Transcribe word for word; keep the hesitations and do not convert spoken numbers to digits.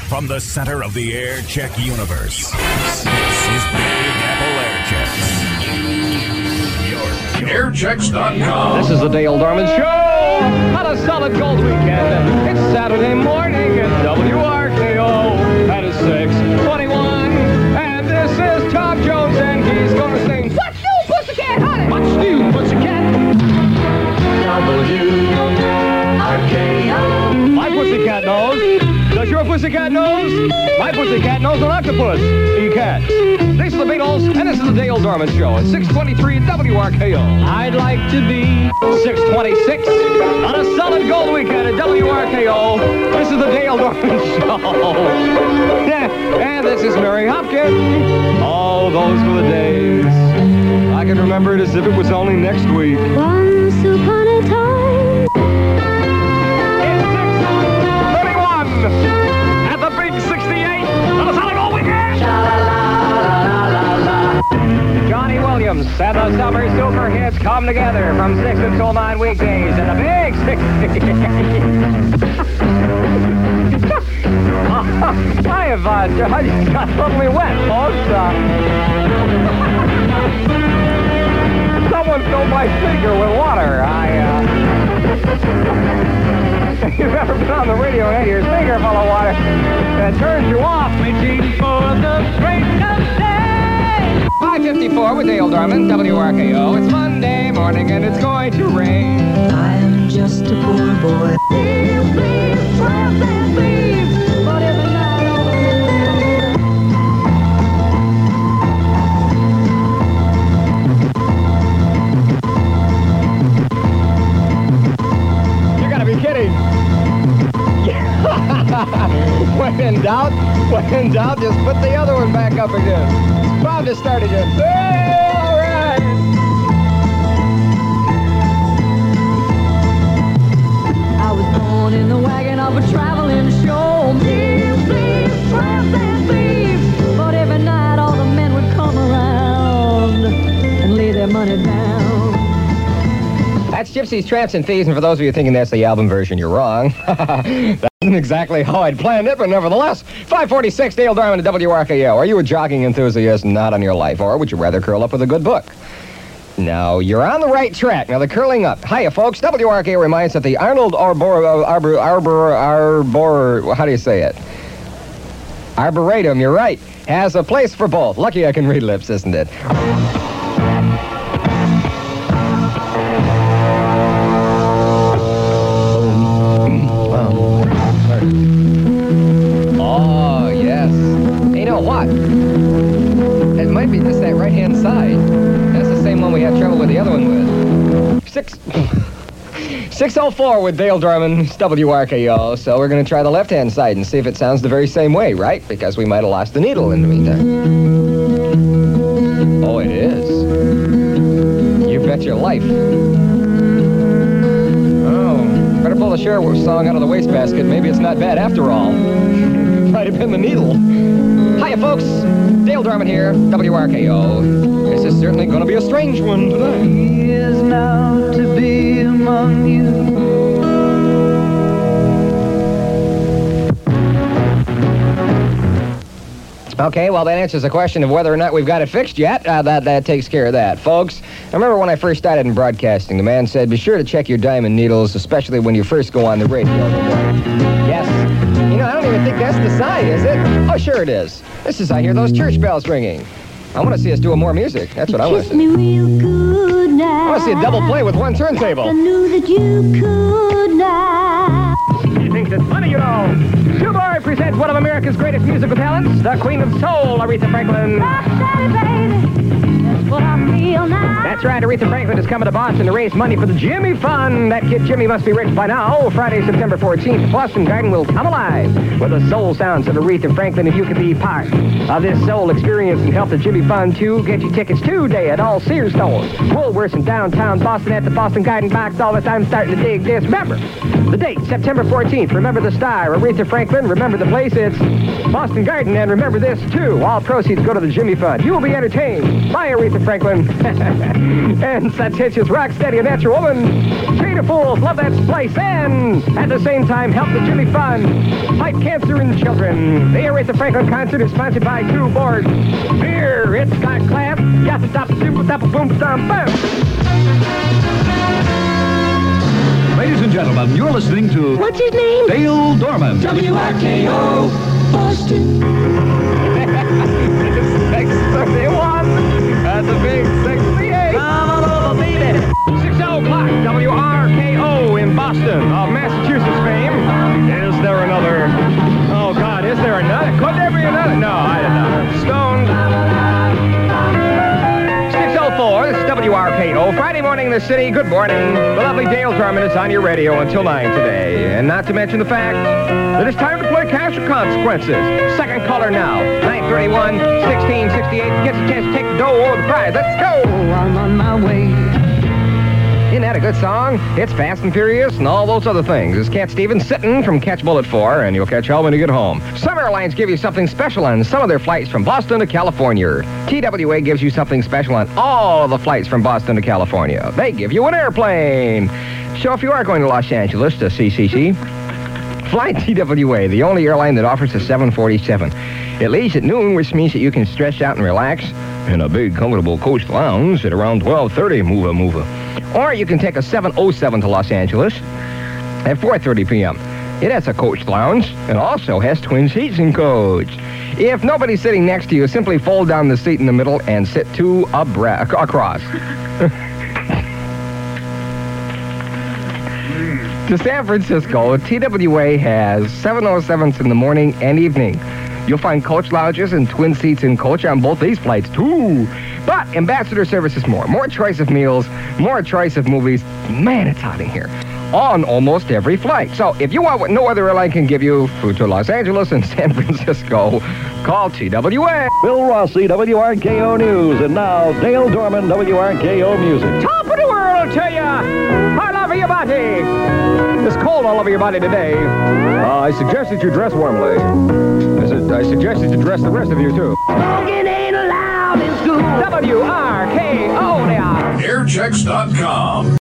From the center of the Air Check universe, this is Big Apple Air Checks. Your, your air checks dot com. This is the Dale Dorman Show on a solid gold weekend. It's Saturday morning at W R K O. That is six twenty-one. And this is Tom Jones, and he's going to sing, "What's new, Pussycat, honey? What's new, Pussycat?" W R K O. My pussycat knows. Does your pussycat knows? My pussycat knows an octopus. You can't. This is the Beatles, and this is the Dale Dorman Show at six twenty-three at W R K O. I'd like to be six twenty-six on a solid gold weekend at W R K O. This is the Dale Dorman Show. And this is Mary Hopkins. All those were the days. I can remember it as if it was only next week. Once upon a time. At the big sixty-eight on a solid gold weekend. Johnny Williams and the Summer Super Hits come together from six until nine weekdays at the big sixty-eight. I have uh, I just got totally wet, folks. Uh, someone filled my speaker with water. I, uh... You've ever been on the radio and had your finger full of water that turns you off. Waiting for the break of day. five fifty-four with Dale Dorman, W R K O. It's Monday morning and it's going to rain. I am just a poor boy. Please, please, tramp and please, whatever night You gotta be kidding. When in doubt, when in doubt, just put the other one back up again. It's proud to start again. Hey, all right. I was born in the wagon of a traveling show. Please, please, tramp and please, but every night all the men would come around and lay their money down. That's Gypsies, Tramps, and Thieves, and for those of you thinking that's the album version, you're wrong. That isn't exactly how I'd planned it, but nevertheless, five forty-six, Dale Dorman at W R K O. Are you a jogging enthusiast not on your life, or would you rather curl up with a good book? No, you're on the right track. Now, the curling up. Hiya, folks. W R K O reminds that the Arnold Arbor... Arbor... Arbor... Arbor... How do you say it? Arboretum, you're right. Has a place for both. Lucky I can read lips, isn't it? Oh, yes. Hey, you know what? It might be just that right-hand side. That's the same one we had trouble with the other one with. Six... six oh four with Dale Dorman, W R K O. So we're going to try the left-hand side and see if it sounds the very same way, right? Because we might have lost the needle in the meantime. Oh, it is. You bet your life. Oh, better pull the Cher song out of the wastebasket. Maybe it's not bad after all. Might have been the needle. Hiya, folks. Dale Dorman here, W R K O. This is certainly going to be a strange one tonight. He is now to be among you. Okay, well, that answers the question of whether or not we've got it fixed yet. Uh, that, that takes care of that. Folks, I remember when I first started in broadcasting, the man said, be sure to check your diamond needles, especially when you first go on the radio. Yes. You know, I don't even think that's the sign, is it? Oh, sure it is. This is, I hear those church bells ringing. I want to see us doing more music. That's what I want to Kiss me see. real good now. I want to see a double play with one turntable. I knew that you could now. He thinks it's funny, you know. Shoebar presents one of America's greatest musical talents, the Queen of Soul, Aretha Franklin. That's what I feel now. That's right, Aretha Franklin is coming to Boston to raise money for the Jimmy Fund. That kid Jimmy must be rich by now. Friday, September fourteenth, the Boston Garden will come alive with the soul sounds of Aretha Franklin, and you can be part of this soul experience and help the Jimmy Fund to get your tickets today at all Sears stores, Woolworths, in downtown Boston at the Boston Garden Box Office. I'm starting to dig this. Remember, the date, September fourteenth. Remember the star, Aretha Franklin. Remember the place, it's Boston Garden. And remember this, too. All proceeds go to the Jimmy Fund. You will be entertained by Aretha Aretha Franklin. And such hits as Rock Steady, A Natural Woman, Treat a Fool, Love That Splice, and at the same time, Help That's Really Fun, Fight Cancer in Children. The Aretha Franklin concert is sponsored by True Board. Here, it's got clap, got the top, super top, boom, thumb, boom. Ladies and gentlemen, you're listening to... What's his name? Dale Dorman. W R K O, Boston. six thirty-one. That's a big sixty-eight. Come on over, baby. six o'clock, W R K O in Boston, of Massachusetts fame. Is there another? Oh, God, is there another? Could there be another? No, I don't know. Stoned. six oh four, this is W R K O. Friday morning in the city. Good morning. The lovely Dale Dorman is on your radio until nine today. And not to mention the fact that it's time to play Cash or Consequences. Second caller now. nine thirty-one, sixteen sixty-eight. Gets a chance to take the dough or the prize. Let's go. I'm on my way. Isn't that a good song? It's Fast and Furious and all those other things. It's Cat Stevens sitting from Catch Bullet four, and you'll catch hell when you get home. Some airlines give you something special on some of their flights from Boston to California. T W A gives you something special on all of the flights from Boston to California. They give you an airplane. So if you are going to Los Angeles to C C C, fly T W A, the only airline that offers a seven forty-seven. It leaves at noon, which means that you can stretch out and relax in a big, comfortable coach lounge at around twelve thirty, move-a, move-a. Or you can take a seven oh seven to Los Angeles at four thirty p.m. It has a coach lounge and also has twin seats in coach. If nobody's sitting next to you, simply fold down the seat in the middle and sit two abra- across. To San Francisco, T W A has seven oh sevens in the morning and evening. You'll find coach lounges and twin seats in coach on both these flights, too. But Ambassador Service is more. More choice of meals, more choice of movies. Man, it's hot in here. On almost every flight. So if you want what no other airline can give you, food to Los Angeles and San Francisco, call T W A. Bill Rossi, W R K O News. And now, Dale Dorman, W R K O Music. Top of the world to you. All over your body. It's cold all over your body today. Uh, I suggest that you dress warmly. I, su- I suggest that you dress the rest of you, too. Smoking ain't allowed in school. W R K O, they are. air checks dot com.